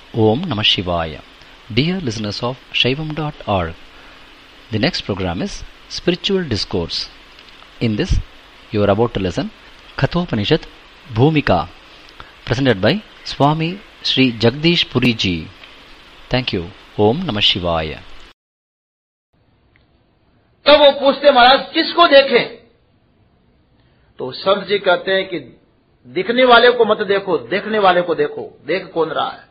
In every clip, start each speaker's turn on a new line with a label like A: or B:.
A: Om Namah Shivaya. Dear listeners of Shaivam.org, the next program is Spiritual Discourse. In this, you are about to listen Kathopanishad Bhumika, presented by Swami Sri Jagdish Puri Ji. Thank you. Om Namah Shivaya.
B: तब वो पूछते महाराज किसको देखें? तो संत जी कहते हैं कि दिखने वाले को मत देखो, देखने वाले को देखो। देख कौन रहा है?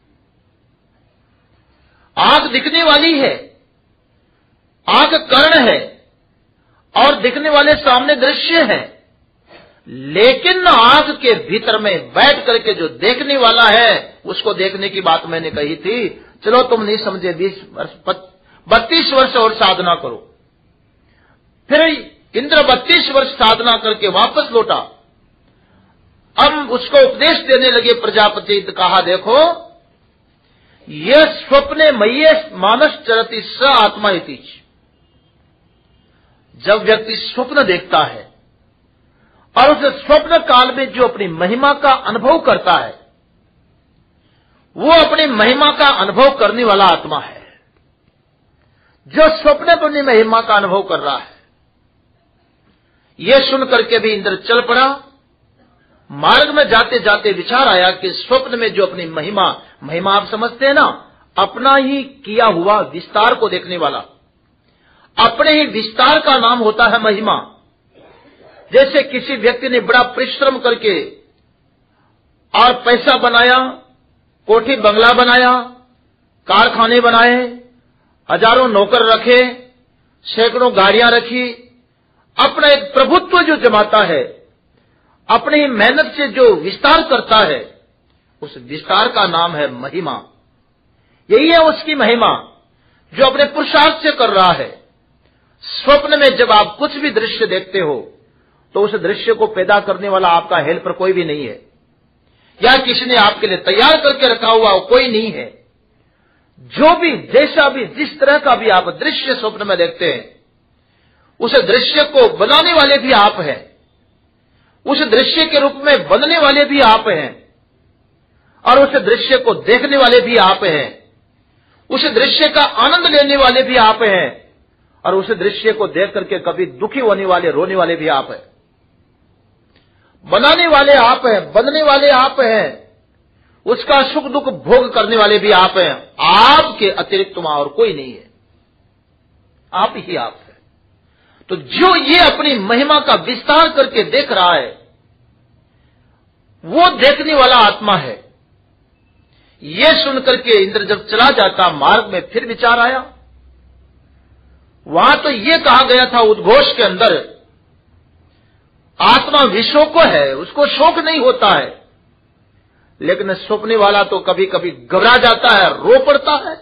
B: आंख दिखने वाली है, आंख कर्ण है और दिखने वाले सामने दृश्य है, लेकिन आंख के भीतर में बैठ करके जो देखने वाला है उसको देखने की बात मैंने कही थी। चलो तुम नहीं समझे, 32 वर्ष और साधना करो। फिर इंद्र 32 वर्ष साधना करके वापस लौटा। अब उसको उपदेश देने लगे प्रजापति। कहा देखो, यह स्वप्ने मय्ये मानस चरति स आत्मा इति। जब व्यक्ति स्वप्न देखता है और उस स्वप्न काल में जो अपनी महिमा का अनुभव करता है, वो अपनी महिमा का अनुभव करने वाला आत्मा है। जो स्वप्न में अपनी महिमा का अनुभव कर रहा है, यह सुन करके भी इंद्र चल पड़ा। मार्ग में जाते जाते विचार आया कि स्वप्न में जो अपनी महिमा आप समझते हैं ना, अपना ही किया हुआ विस्तार को देखने वाला, अपने ही विस्तार का नाम होता है महिमा। जैसे किसी व्यक्ति ने बड़ा परिश्रम करके और पैसा बनाया, कोठी बंगला बनाया, कारखाने बनाए, हजारों नौकर रखे, सैकड़ों गाड़ियां रखी, अपना एक प्रभुत्व जो जमाता है, अपनी मेहनत से जो विस्तार करता है, उस विस्तार का नाम है महिमा। यही है उसकी महिमा जो अपने पुरुषार्थ से कर रहा है। स्वप्न में जब आप कुछ भी दृश्य देखते हो तो उस दृश्य को पैदा करने वाला आपका हेल्पर कोई भी नहीं है, या किसी ने आपके लिए तैयार करके रखा हुआ कोई नहीं है। जो भी जैसा भी जिस तरह का भी आप दृश्य स्वप्न में देखते हैं, उस दृश्य को बनाने वाले भी आप हैं, उस दृश्य के रूप में बनने वाले भी आप हैं, और उस दृश्य को देखने वाले भी आप हैं, उस दृश्य का आनंद लेने वाले भी आप हैं, और उस दृश्य को देख करके कभी दुखी होने वाले, रोने वाले भी आप हैं। बनाने वाले आप हैं, बनने वाले आप हैं, उसका सुख दुख भोग करने वाले भी आप हैं। आपके अतिरिक्त वहां और कोई नहीं है, आप ही आप हैं। तो जो ये अपनी महिमा का विस्तार करके देख रहा है, वो देखने वाला आत्मा है। ये सुनकर के इंद्र जब चला जाता, मार्ग में फिर विचार आया। वहां तो ये कहा गया था उद्घोष के अंदर, आत्मा विशोक है, उसको शोक नहीं होता है। लेकिन सोचने वाला तो कभी कभी घबरा जाता है, रो पड़ता है,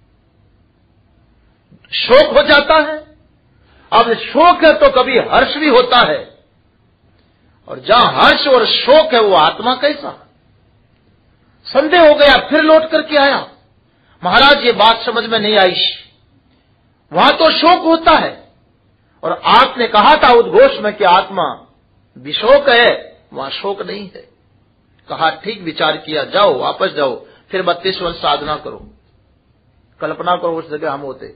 B: शोक हो जाता है। अब शोक है तो कभी हर्ष भी होता है, और जहां हर्ष और शोक है वो आत्मा कैसा? संदेह हो गया, फिर लौट करके आया। महाराज ये बात समझ में नहीं आई, वहां तो शोक होता है, और आपने कहा था उद्घोष में कि आत्मा विशोक है, वहां शोक नहीं है। कहा ठीक विचार किया, जाओ वापस जाओ, फिर 32 वर्ष साधना करो। कल्पना करो उस जगह हम होते,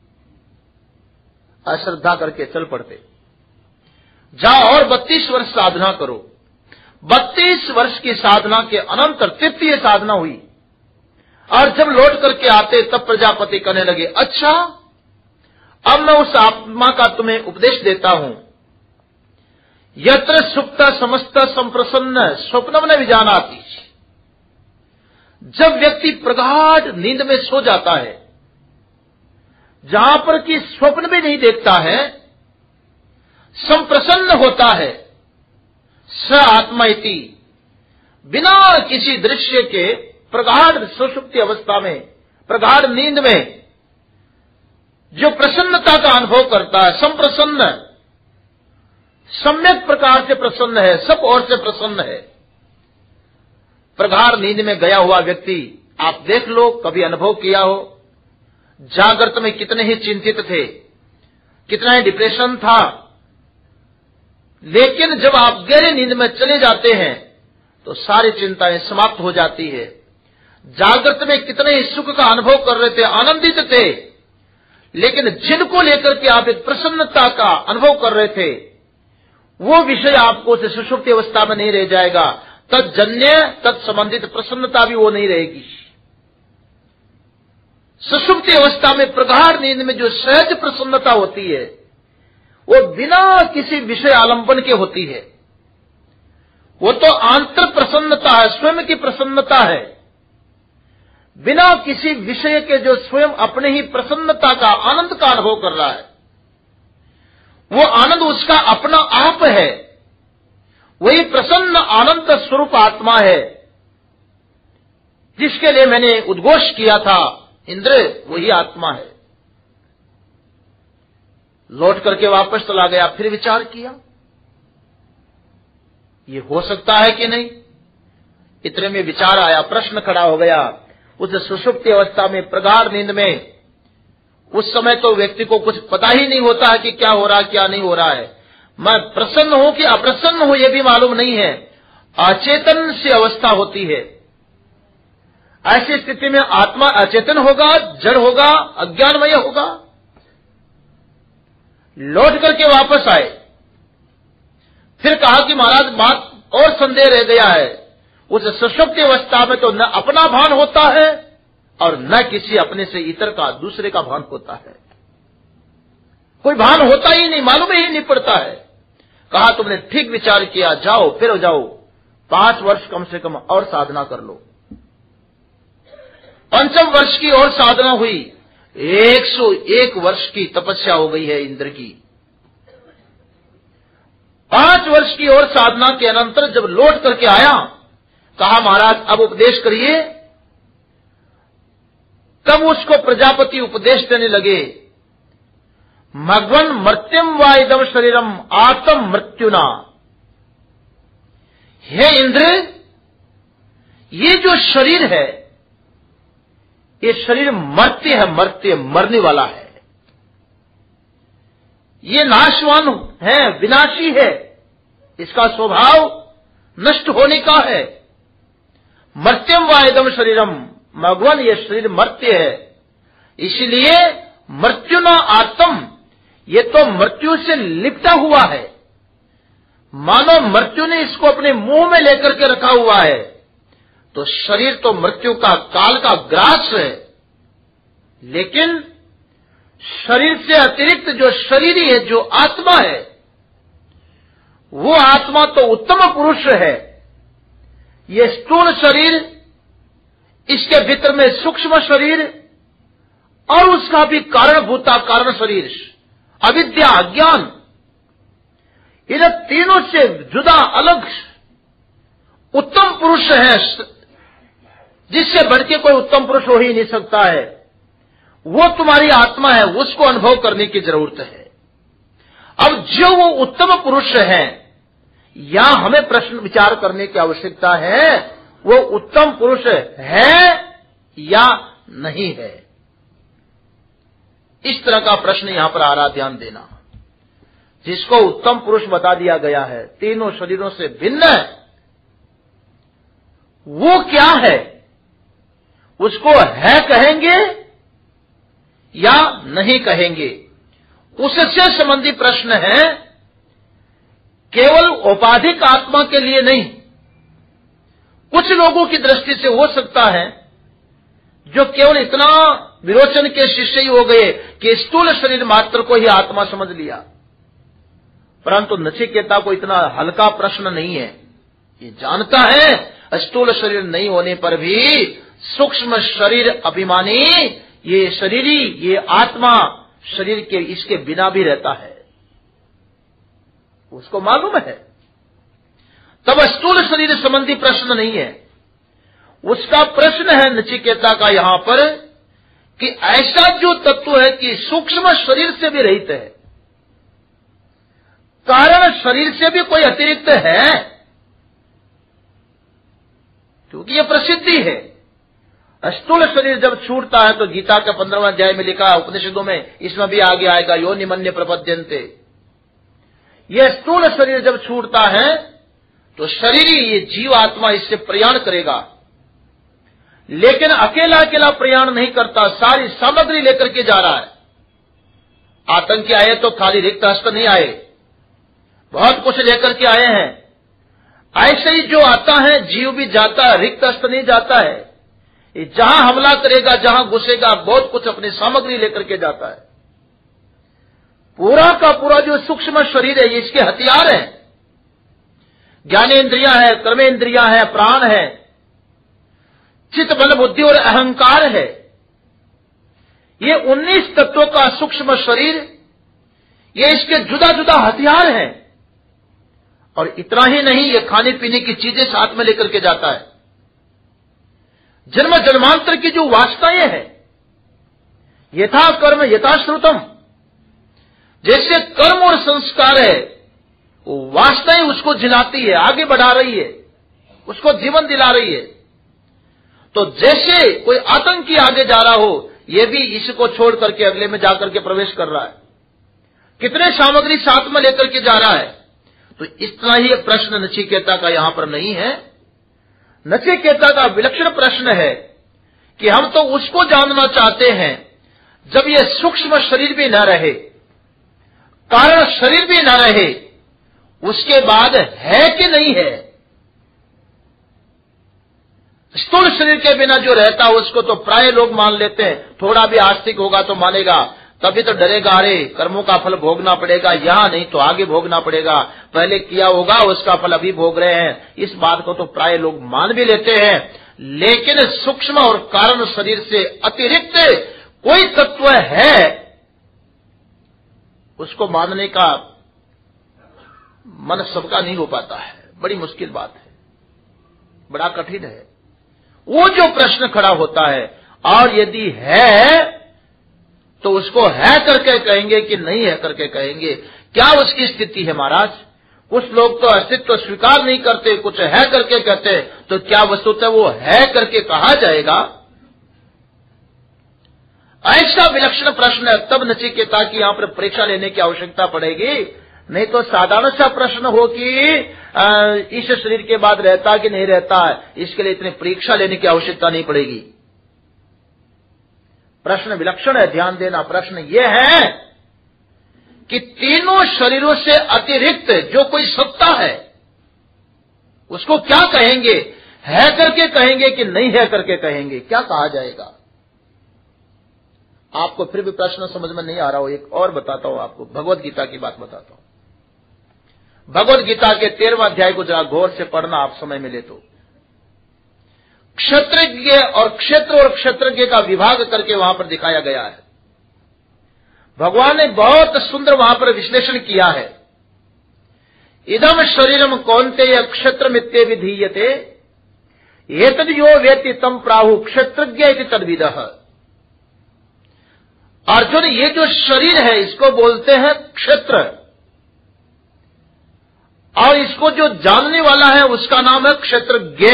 B: अश्रद्धा करके चल पड़ते। जाओ और 32 वर्ष साधना करो। 32 वर्ष की साधना के अनंतर तृतीय साधना हुई, और जब लौट करके आते तब प्रजापति कहने लगे, अच्छा अब मैं उस आत्मा का तुम्हें उपदेश देता हूं। यत्र सुप्त समस्त संप्रसन्न स्वप्नम न विजानाति। जब व्यक्ति प्रगाढ़ नींद में सो जाता है, जहां पर कि स्वप्न भी नहीं देखता है, संप्रसन्न होता है, स आत्मा इति, बिना किसी दृश्य के प्रगाढ़ सुषुप्ति अवस्था में, प्रगाढ़ नींद में जो प्रसन्नता का अनुभव करता है, संप्रसन्न, सम्यक प्रकार से प्रसन्न है, सब ओर से प्रसन्न है। प्रगाढ़ नींद में गया हुआ व्यक्ति आप देख लो, कभी अनुभव किया हो, जागृत में कितने ही चिंतित थे, कितना ही डिप्रेशन था, लेकिन जब आप गहरी नींद में चले जाते हैं तो सारी चिंताएं समाप्त हो जाती है। जागृत में कितने ही सुख का अनुभव कर रहे थे, आनंदित थे, लेकिन जिनको लेकर के आप एक प्रसन्नता का अनुभव कर रहे थे, वो विषय आपको से सुषुप्ति अवस्था में नहीं रह जाएगा। तत्जन्य तत्संबंधित प्रसन्नता भी वो नहीं रहेगी। सुषुप्ति अवस्था में प्रगाढ़ नींद में जो सहज प्रसन्नता होती है, वो बिना किसी विषय आलंबन के होती है। वो तो आंतर प्रसन्नता है, स्वयं की प्रसन्नता है, बिना किसी विषय के जो स्वयं अपने ही प्रसन्नता का आनंद का अनुभव कर रहा है। वो आनंद उसका अपना आप है, वही प्रसन्न आनंद स्वरूप आत्मा है, जिसके लिए मैंने उद्घोष किया था, इंद्र वही आत्मा है। लौट करके वापस चला गया, फिर विचार किया ये हो सकता है कि नहीं। इतने में विचार आया, प्रश्न खड़ा हो गया। उस सुषुप्ति अवस्था में, प्रगाढ़ नींद में, उस समय तो व्यक्ति को कुछ पता ही नहीं होता है कि क्या हो रहा है क्या नहीं हो रहा है। मैं प्रसन्न हूं कि अप्रसन्न हूं यह भी मालूम नहीं है। अचेतन सी अवस्था होती है। ऐसी स्थिति में आत्मा अचेतन होगा, जड़ होगा, अज्ञानमय होगा। लौट करके वापस आए, फिर कहा कि महाराज बात और संदेह रह गया है। उस सुषुप्ति अवस्था में तो न अपना भान होता है और न किसी अपने से इतर का, दूसरे का भान होता है। कोई भान होता ही नहीं, मालूम ही नहीं पड़ता है। कहा तुमने ठीक विचार किया, जाओ फिर जाओ, 5 वर्ष कम से कम और साधना कर लो। 5वें वर्ष की और साधना हुई, 101 वर्ष की तपस्या हो गई है इंद्र की। 5 वर्ष की और साधना के अनंतर जब लौट करके आया, कहा महाराज अब उपदेश करिए। तब उसको प्रजापति उपदेश देने लगे, मघवन मर्त्यम वा इदम शरीरम आत्म मृत्युना। हे इंद्र, ये जो शरीर है, ये शरीर मर्त्य है, मर्त्य मरने वाला है। ये नाशवान है, विनाशी है, इसका स्वभाव नष्ट होने का है। मर्त्यम वा इदम शरीरम, मघवन ये शरीर मर्त्य है, इसलिए मृत्युना आत्म, ये तो मृत्यु से लिपटा हुआ है। मानो मृत्यु ने इसको अपने मुंह में लेकर के रखा हुआ है। तो शरीर तो मृत्यु का काल का ग्रास है, लेकिन शरीर से अतिरिक्त जो शरीरी है, जो आत्मा है, वो आत्मा तो उत्तम पुरुष है। ये स्थूल शरीर, इसके भीतर में सूक्ष्म शरीर और उसका भी कारणभूता कारण शरीर, अविद्या अज्ञान, इन तीनों से जुदा अलग उत्तम पुरुष है, जिससे बढ़ के कोई उत्तम पुरुष हो ही नहीं सकता है। वो तुम्हारी आत्मा है, उसको अनुभव करने की जरूरत है। अब जो वो उत्तम पुरुष है, यहां हमें प्रश्न विचार करने की आवश्यकता है, वो उत्तम पुरुष है या नहीं है। इस तरह का प्रश्न यहां पर आ रहा, ध्यान देना। जिसको उत्तम पुरुष बता दिया गया है, तीनों शरीरों से भिन्न है, वो क्या है, उसको है कहेंगे या नहीं कहेंगे, उससे संबंधी प्रश्न है। केवल औपाधिक आत्मा के लिए नहीं, कुछ लोगों की दृष्टि से हो सकता है जो केवल इतना विरोचन के शिष्य ही हो गए कि स्थूल शरीर मात्र को ही आत्मा समझ लिया। परंतु नचिकेता को इतना हल्का प्रश्न नहीं है। ये जानता है स्थूल शरीर नहीं होने पर भी सूक्ष्म शरीर अभिमानी, ये शरीरी, ये आत्मा शरीर के इसके बिना भी रहता है, उसको मालूम है। तब स्थूल शरीर संबंधी प्रश्न नहीं है। उसका प्रश्न है नचिकेता का यहां पर कि ऐसा जो तत्व है कि सूक्ष्म शरीर से भी रहित है, कारण शरीर से भी कोई अतिरिक्त है, क्योंकि यह प्रसिद्धि है। स्थूल शरीर जब छूटता है तो गीता का 15वां अध्याय में लिखा, उपनिषदों में इसमें भी आगे आएगा, यो निमन्य प्रपद्यन्ते। यह स्थूल शरीर जब छूटता है तो शरीर, ये जीव आत्मा इससे प्रयाण करेगा। लेकिन अकेला अकेला प्रयाण नहीं करता, सारी सामग्री लेकर के जा रहा है। आतंकी आए तो खाली रिक्त हस्त नहीं आए, बहुत कुछ लेकर के आए हैं। ऐसे ही जो आता है जीव भी जाता है, रिक्त हस्त नहीं जाता है। ये जहां हमला करेगा, जहां घुसेगा, बहुत कुछ अपनी सामग्री लेकर के जाता है। पूरा का पूरा जो सूक्ष्म शरीर है, ये इसके हथियार हैं। ज्ञानेन्द्रियां है, कर्मेंद्रियां है, प्राण है, चित्त, बल, बुद्धि और अहंकार है। ये 19 तत्वों का सूक्ष्म शरीर, ये इसके जुदा जुदा हथियार हैं। और इतना ही नहीं, ये खाने पीने की चीजें साथ में लेकर के जाता है। जन्म जन्मांतर की जो वासनाएं हैं, यथा कर्म यथा श्रुतम, जैसे कर्म और संस्कार है, वो वासनाएं उसको जिलाती है, आगे बढ़ा रही है, उसको जीवन दिला रही है। तो जैसे कोई आतंकी आगे जा रहा हो, ये भी इसको छोड़ करके अगले में जाकर के प्रवेश कर रहा है। कितने सामग्री साथ में लेकर के जा रहा है। तो इतना ही प्रश्न नचिकेता का यहां पर नहीं है। नचिकेता का विलक्षण प्रश्न है कि हम तो उसको जानना चाहते हैं जब ये सूक्ष्म शरीर भी न रहे, कारण शरीर भी न रहे, उसके बाद है कि नहीं है। स्थूल शरीर के बिना जो रहता है उसको तो प्राय लोग मान लेते हैं, थोड़ा भी आस्तिक होगा तो मानेगा, तभी तो डरेगा, अरे कर्मों का फल भोगना पड़ेगा, यहां नहीं तो आगे भोगना पड़ेगा, पहले किया होगा उसका फल अभी भोग रहे हैं। इस बात को तो प्राय लोग मान भी लेते हैं। लेकिन सूक्ष्म और कारण शरीर से अतिरिक्त कोई तत्व है, उसको मानने का मन सबका नहीं हो पाता है। बड़ी मुश्किल बात है, बड़ा कठिन है। वो जो प्रश्न खड़ा होता है, और यदि है तो उसको है करके कहेंगे कि नहीं है करके कहेंगे, क्या उसकी स्थिति है महाराज। कुछ लोग तो अस्तित्व स्वीकार नहीं करते, कुछ है करके कहते, तो क्या वस्तुतः वो है करके कहा जाएगा। ऐसा विलक्षण प्रश्न है, तब नचिकेता की यहां पर परीक्षा लेने की आवश्यकता पड़ेगी। नहीं तो साधारण सा प्रश्न हो कि इस शरीर के बाद रहता कि नहीं रहता है, इसके लिए इतनी परीक्षा लेने की आवश्यकता नहीं पड़ेगी। प्रश्न विलक्षण है, ध्यान देना। प्रश्न यह है कि तीनों शरीरों से अतिरिक्त जो कोई सत्ता है, उसको क्या कहेंगे, है करके कहेंगे कि नहीं है करके कहेंगे, क्या कहा जाएगा। आपको फिर भी प्रश्न समझ में नहीं आ रहा हो, एक और बताता हूं आपको, भगवत गीता की बात बताता हूं। भगवत गीता के 13वें अध्याय को जरा गौर से पढ़ना, आप समय मिले तो। क्षत्रज्ञ और क्षेत्रज्ञ का विभाग करके वहां पर दिखाया गया है। भगवान ने बहुत सुंदर वहां पर विश्लेषण किया है। इदम शरीरम कौन्तेय क्षेत्रमित्ते विधीयते, एतद् यो वेत्ति तम प्राहु क्षेत्रज्ञ इति तद्विदः। अर्जुन, ये जो शरीर है इसको बोलते हैं क्षेत्र, और इसको जो जानने वाला है उसका नाम है क्षेत्रज्ञ।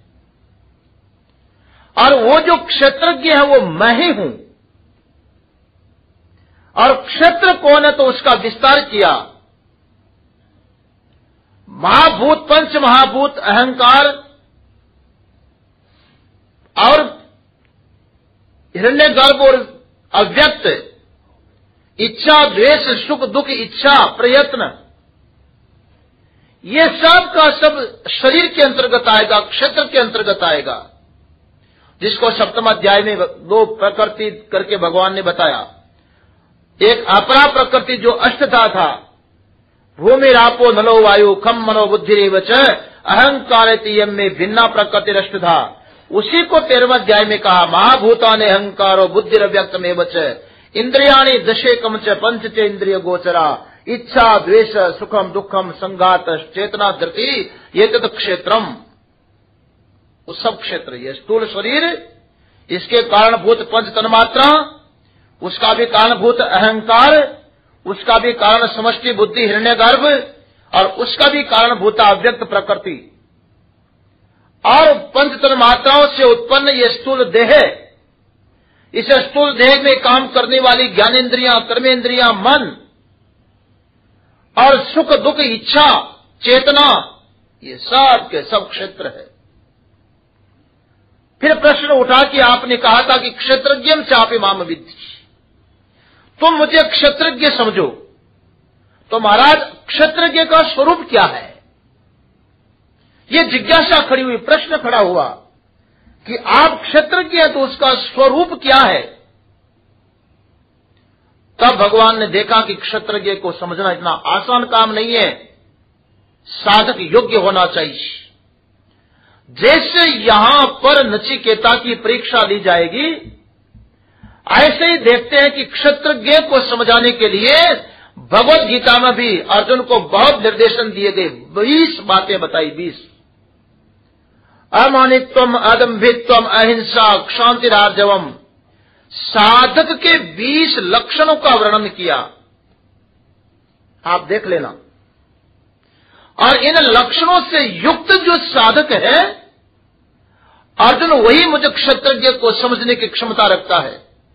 B: और वो जो क्षेत्रज्ञ है वो मैं ही हूं। और क्षेत्र कौन है तो उसका विस्तार किया। महाभूत, पंच महाभूत, अहंकार और हिरण्यगर्भ और अव्यक्त, इच्छा, द्वेष, सुख, दुख, इच्छा, प्रयत्न, ये सब का सब शरीर के अंतर्गत आएगा, क्षेत्र के अंतर्गत आएगा। जिसको सप्तम अध्याय में 2 प्रकृति करके भगवान ने बताया। एक अपरा प्रकृति जो अष्टधा था, भूमि रापो नलो वायु खम मनो बुद्धिरेव च अहंकारयम् में भिन्ना प्रकृति अष्टधा। उसी को 13वें अध्याय में कहा, महाभूतानि अहंकारो बुद्धिरव्यक्तमेव च इंद्रियाणि दशेकम च पंच च इंद्रिय गोचरा इच्छा द्वेष सुखम दुखम संघात चेतना धृति ये तत् क्षेत्रम। वो सब क्षेत्र, ये स्थूल शरीर, इसके कारणभूत पंच तन्मात्रा, उसका भी कारणभूत अहंकार, उसका भी कारण समष्टि बुद्धि हिरण्यगर्भ, और उसका भी कारणभूत अव्यक्त प्रकृति, और पंच तन्मात्राओं से उत्पन्न ये स्थूल देह। इस स्थूल देह में काम करने वाली ज्ञानेन्द्रियां, कर्मेंद्रियां, मन, और सुख दुख इच्छा चेतना, ये सब के सब क्षेत्र है। फिर प्रश्न उठा कि आपने कहा था कि क्षत्रज्ञम चापि माम विद्धि, तुम मुझे क्षत्रज्ञ समझो। तो महाराज क्षत्रज्ञ का स्वरूप क्या है? ये जिज्ञासा खड़ी हुई, प्रश्न खड़ा हुआ कि आप क्षत्रज्ञ हैं तो उसका स्वरूप क्या है? तब भगवान ने देखा कि क्षत्रज्ञ को समझना इतना आसान काम नहीं है, साधक योग्य होना चाहिए। जैसे यहां पर नचिकेता की परीक्षा ली जाएगी, ऐसे ही देखते हैं कि क्षत्रज्ञ को समझाने के लिए भगवत गीता में भी अर्जुन को बहुत निर्देशन दिए गए। 20 बातें बताई, 20। अमानित्वम, अदम्भित्वम, अहिंसा, क्षांतिरार्जवम, साधक के 20 लक्षणों का वर्णन किया। आप देख लेना। और इन लक्षणों से युक्त जो साधक है अर्जुन, वही मुझे क्षत्रज्ञ को समझने की क्षमता रखता है।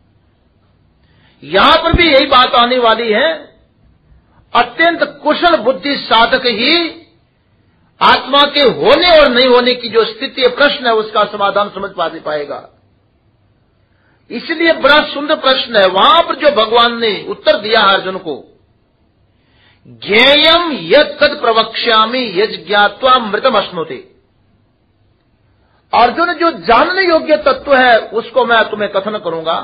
B: यहां पर भी यही बात आने वाली है। अत्यंत कुशल बुद्धि साधक ही आत्मा के होने और नहीं होने की जो स्थिति प्रश्न है उसका समाधान समझ पाएगा। इसलिए बड़ा सुंदर प्रश्न है। वहां पर जो भगवान ने उत्तर दिया है अर्जुन को, ज्ञेयम यत् तत् प्रवक्ष्यामि यज् ज्ञात्वा मृतम अश्नुते। अर्जुन, जो जानने योग्य तत्व है उसको मैं तुम्हें कथन करूंगा।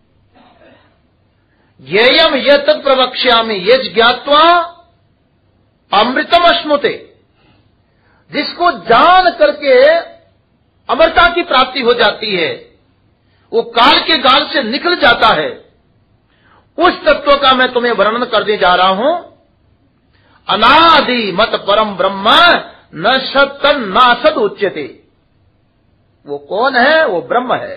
B: ज्ञेयम यत् तत् प्रवक्ष्यामि यज् ज्ञात्वा अमृतम अश्नुते, जिसको जान करके अमरता की प्राप्ति हो जाती है, वो काल के गाल से निकल जाता है, उस तत्व का मैं तुम्हें वर्णन करने जा रहा हूं। अनादि मत परम ब्रह्म न सत्तन नासद उच्यते। वो कौन है? वो ब्रह्म है,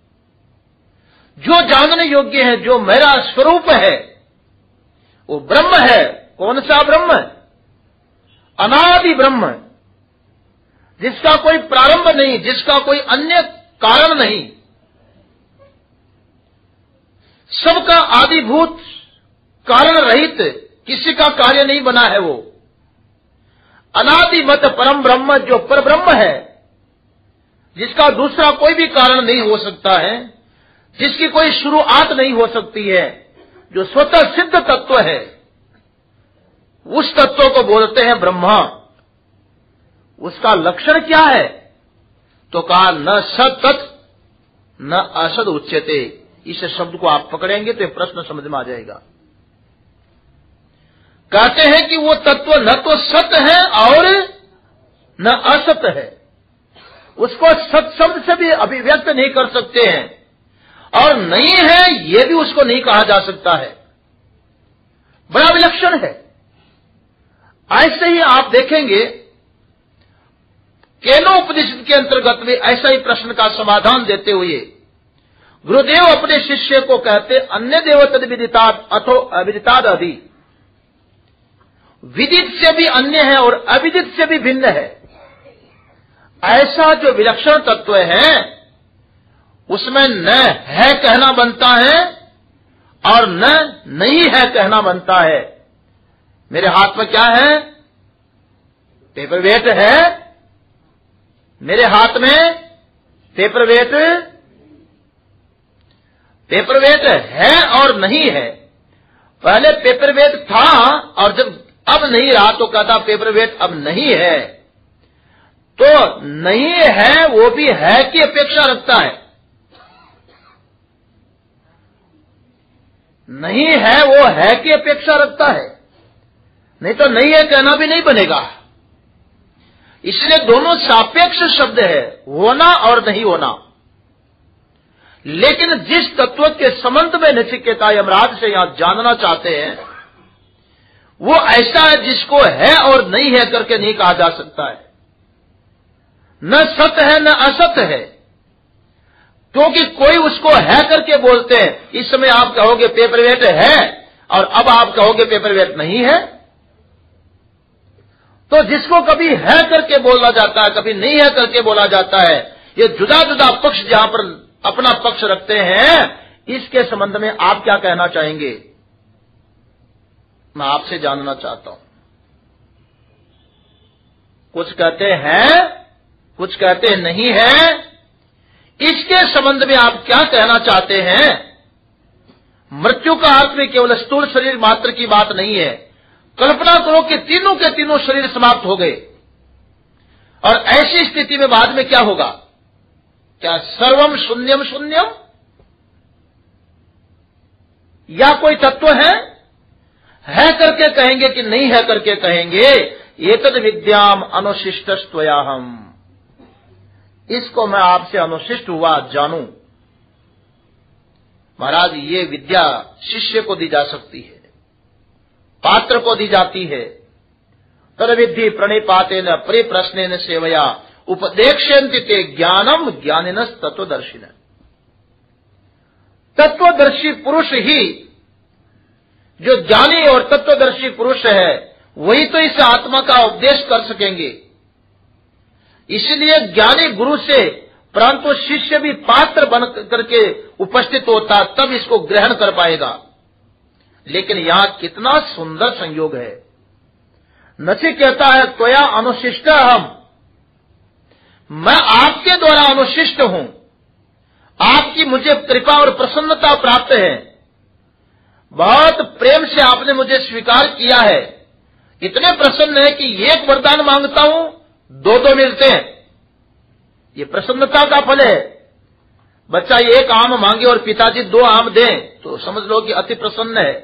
B: जो जानने योग्य है, जो मेरा स्वरूप है, वो ब्रह्म है। कौन सा ब्रह्म? अनादि ब्रह्म, जिसका कोई प्रारंभ नहीं, जिसका कोई अन्य कारण नहीं, सबका आदिभूत, कारण रहित, किसी का कार्य नहीं बना है। वो अनादि मत परम ब्रह्म, जो पर ब्रह्म है, जिसका दूसरा कोई भी कारण नहीं हो सकता है, जिसकी कोई शुरुआत नहीं हो सकती है, जो स्वतः सिद्ध तत्व है, उस तत्व को बोलते हैं ब्रह्मा। उसका लक्षण क्या है? तो कहा न सत न असद उच्यते। इस शब्द को आप पकड़ेंगे तो प्रश्न समझ में आ जाएगा। कहते हैं कि वो तत्व न तो सत है और न असत है। उसको सत शब्द से भी अभिव्यक्त नहीं कर सकते हैं, और नहीं है ये भी उसको नहीं कहा जा सकता है। बड़ा विलक्षण है। ऐसे ही आप देखेंगे केनोपनिषद के अंतर्गत भी ऐसा ही प्रश्न का समाधान देते हुए गुरुदेव अपने शिष्य को कहते, अन्य देव तद विदितात् अथो अविदिताद् अधि। विदित से भी अन्य है और अविदित से भी भिन्न है। ऐसा जो विलक्षण तत्व है उसमें न है कहना बनता है और न नहीं है कहना बनता है। मेरे हाथ में क्या है? पेपरवेट है। मेरे हाथ में पेपरवेट है और नहीं है। पहले पेपरवेट था और जब अब नहीं रहा तो कहता पेपरवेट अब नहीं है। तो नहीं है वो भी है की अपेक्षा रखता है। नहीं है वो है की अपेक्षा रखता है, नहीं तो नहीं है कहना भी नहीं बनेगा। इसलिए दोनों सापेक्ष शब्द है, होना और नहीं होना। लेकिन जिस तत्व के संबंध में नचिकेता यमराज से यहां जानना चाहते हैं वो ऐसा है जिसको है और नहीं है करके नहीं कहा जा सकता है। न सत है न असत है, क्योंकि कोई उसको है करके बोलते हैं। इस समय आप कहोगे पेपरवेट है और अब आप कहोगे पेपरवेट नहीं है। तो जिसको कभी है करके बोला जाता है, कभी नहीं है करके बोला जाता है, ये जुदा जुदा पक्ष जहां पर अपना पक्ष रखते हैं, इसके संबंध में आप क्या कहना चाहेंगे? मैं आपसे जानना चाहता हूं। कुछ कहते हैं, कुछ कहते हैं नहीं है। इसके संबंध में आप क्या कहना चाहते हैं? मृत्यु का अर्थ में केवल स्थूल शरीर मात्र की बात नहीं है। कल्पना करो कि तीनों के तीनों शरीर समाप्त हो गए, और ऐसी स्थिति में बाद में क्या होगा? क्या सर्वम शून्यम शून्यम, या कोई तत्व है करके कहेंगे कि नहीं है करके कहेंगे? एतद विद्याम अनुशिष्टस्त्वयाहम, इसको मैं आपसे अनुशिष्ट हुआ जानूं। महाराज, ये विद्या शिष्य को दी जा सकती है, पात्र को दी जाती है। तद्विद्धि प्रणिपातेन परिप्रश्नेन सेवया उपदेक्ष्यन्ति ते ज्ञानम ज्ञानिनस् तत्वदर्शिन। तत्वदर्शी पुरुष ही, जो ज्ञानी और तत्वदर्शी पुरुष है, वही तो इस आत्मा का उपदेश कर सकेंगे। इसलिए ज्ञानी गुरु से, परंतु शिष्य भी पात्र बन करके उपस्थित होता, तब इसको ग्रहण कर पाएगा। लेकिन यहां कितना सुंदर संयोग है। नचिकेता है त्वया अनुशिष्ट हम, मैं आपके द्वारा अनुशिष्ट हूं, आपकी मुझे कृपा और प्रसन्नता प्राप्त है। बहुत प्रेम से आपने मुझे स्वीकार किया है, इतने प्रसन्न है कि एक वरदान मांगता हूं, दो मिलते हैं। ये प्रसन्नता का फल है। बच्चा एक आम मांगे और पिताजी 2 आम दें, तो समझ लो कि अति प्रसन्न है।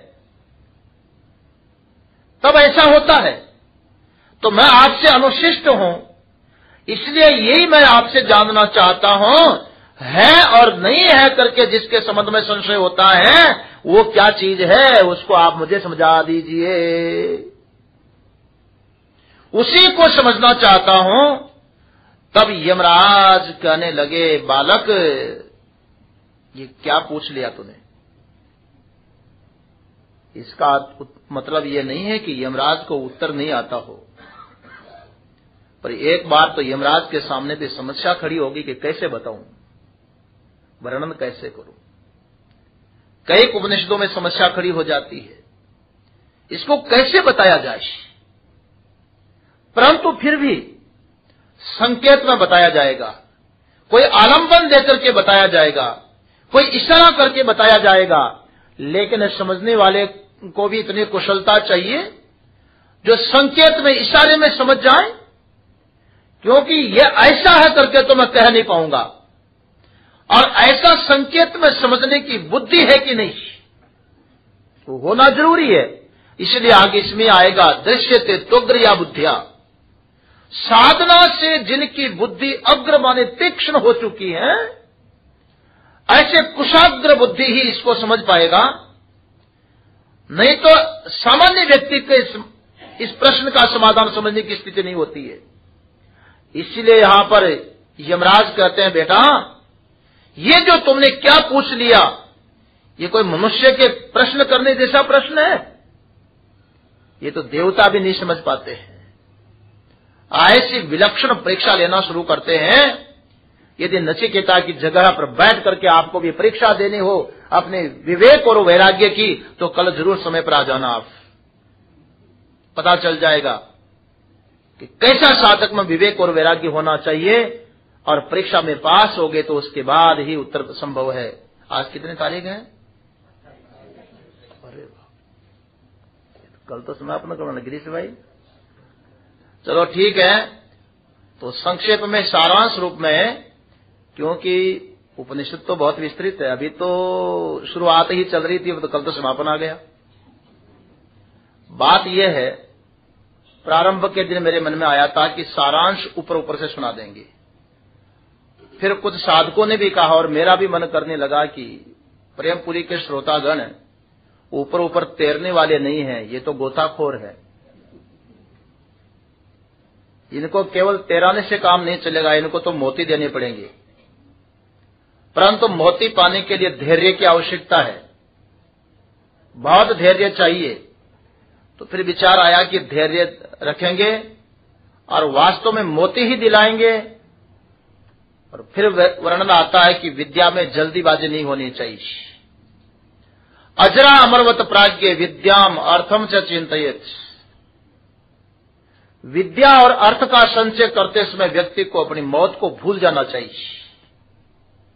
B: तब ऐसा होता है। तो मैं आपसे अनुशिष्ट हूं, इसलिए यही मैं आपसे जानना चाहता हूं, है और नहीं है करके जिसके संबंध में संशय होता है, वो क्या चीज है, उसको आप मुझे समझा दीजिए। उसी को समझना चाहता हूं। तब यमराज कहने लगे, बालक, ये क्या पूछ लिया तूने? इसका मतलब ये नहीं है कि यमराज को उत्तर नहीं आता हो, पर एक बार तो यमराज के सामने भी समस्या खड़ी होगी कि कैसे बताऊं, वर्णन कैसे करूं। कई उपनिषदों में समस्या खड़ी हो जाती है, इसको कैसे बताया जाए। परंतु फिर भी संकेत में बताया जाएगा, कोई आलंबन देकर के बताया जाएगा, कोई इशारा करके बताया जाएगा। लेकिन समझने वाले को भी इतनी कुशलता चाहिए जो संकेत में, इशारे में समझ जाए, क्योंकि यह ऐसा है करके तो मैं कह नहीं पाऊंगा, और ऐसा संकेत में समझने की बुद्धि है कि नहीं, तो होना जरूरी है। इसलिए आगे इसमें आएगा, दृश्यते त्वग्र या बुद्धिया, साधना से जिनकी बुद्धि अग्र माने तीक्ष्ण हो चुकी है, ऐसे कुशाग्र बुद्धि ही इसको समझ पाएगा। नहीं तो सामान्य व्यक्ति के इस प्रश्न का समाधान समझने की स्थिति नहीं होती है। इसलिए यहां पर यमराज कहते हैं, बेटा, ये जो तुमने क्या पूछ लिया, ये कोई मनुष्य के प्रश्न करने जैसा प्रश्न है? ये तो देवता भी नहीं समझ पाते हैं। ऐसी विलक्षण परीक्षा लेना शुरू करते हैं। यदि नचिकेता की जगह पर बैठ करके आपको भी परीक्षा देनी हो अपने विवेक और वैराग्य की, तो कल जरूर समय पर आ जाना। आप पता चल जाएगा कि कैसा साधक में विवेक और वैराग्य होना चाहिए, और परीक्षा में पास हो गए तो उसके बाद ही उत्तर संभव है। आज कितने तारीख है? अरे कल तो समापन करना गिरीश भाई। चलो ठीक है, तो संक्षेप में सारांश रूप में, क्योंकि उपनिषद तो बहुत विस्तृत है, अभी तो शुरुआत ही चल रही थी, तो कल तो समापन आ गया। बात यह है, प्रारंभ के दिन मेरे मन में आया था कि सारांश ऊपर ऊपर से सुना देंगे। फिर कुछ साधकों ने भी कहा, और मेरा भी मन करने लगा कि प्रेमपुरी के श्रोतागण ऊपर ऊपर तैरने वाले नहीं हैं, ये तो गोताखोर है। इनको केवल तैराने से काम नहीं चलेगा, इनको तो मोती देने पड़ेंगे। परंतु मोती पाने के लिए धैर्य की आवश्यकता है, बहुत धैर्य चाहिए। तो फिर विचार आया कि धैर्य रखेंगे और वास्तव में मोती ही दिलाएंगे। और फिर वर्णन आता है कि विद्या में जल्दीबाजी नहीं होनी चाहिए। अजरा अमरवत प्राज्ञ विद्याम अर्थम च चिंतयेत। विद्या और अर्थ का संचय करते समय व्यक्ति को अपनी मौत को भूल जाना चाहिए।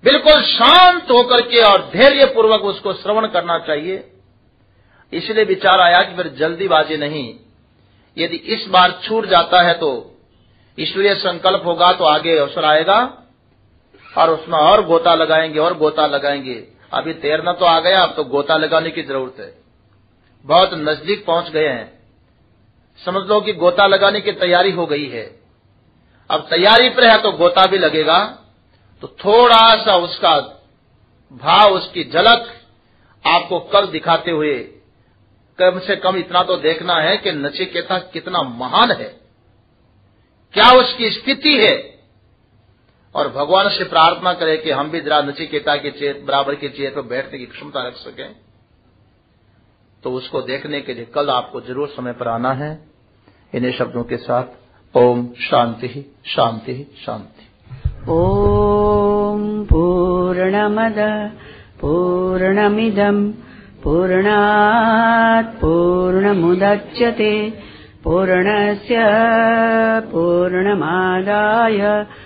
B: बिल्कुल शांत होकर के और धैर्य पूर्वक उसको श्रवण करना चाहिए। इसलिए विचार आया कि फिर जल्दीबाजी नहीं, यदि इस बार छूट जाता है तो ईश्वरीय संकल्प होगा तो आगे अवसर आएगा और उसमें और गोता लगाएंगे और गोता लगाएंगे। अभी तैरना तो आ गया, अब तो गोता लगाने की जरूरत है। बहुत नजदीक पहुंच गए हैं, समझ लो कि गोता लगाने की तैयारी हो गई है। अब तैयारी पर है तो गोता भी लगेगा। तो थोड़ा सा उसका भाव, उसकी झलक आपको कल दिखाते हुए कम से कम इतना तो देखना है कि नचिकेता कितना महान है, क्या उसकी स्थिति है। और भगवान से प्रार्थना करें कि हम भी जरा नचिकेता के बराबर की चेयर पर बैठने की क्षमता रख सकें। तो उसको देखने के लिए कल आपको जरूर समय पर आना है। इन्हीं शब्दों के साथ ओम शांति शांति शांति।
C: ओम पूर्णमद पूर्णमिदं पूर्णात् पूर्णमुदच्यते पूर्णस्य पूर्णमादाय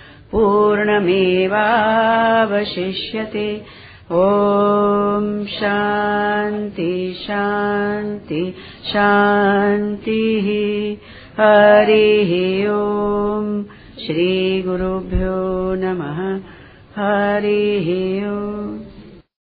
C: पूर्णमेवावशिष्यते। ओम शांति शांति शांतिः। हरिः ओम। श्री गुरुभ्यो नमः। हरिः ओम।